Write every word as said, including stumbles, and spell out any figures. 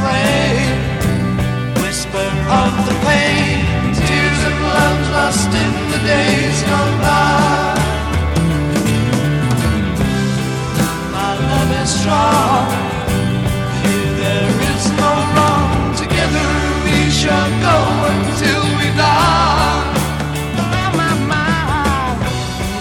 rain, whisper of the pain, tears of love lost in the days gone by.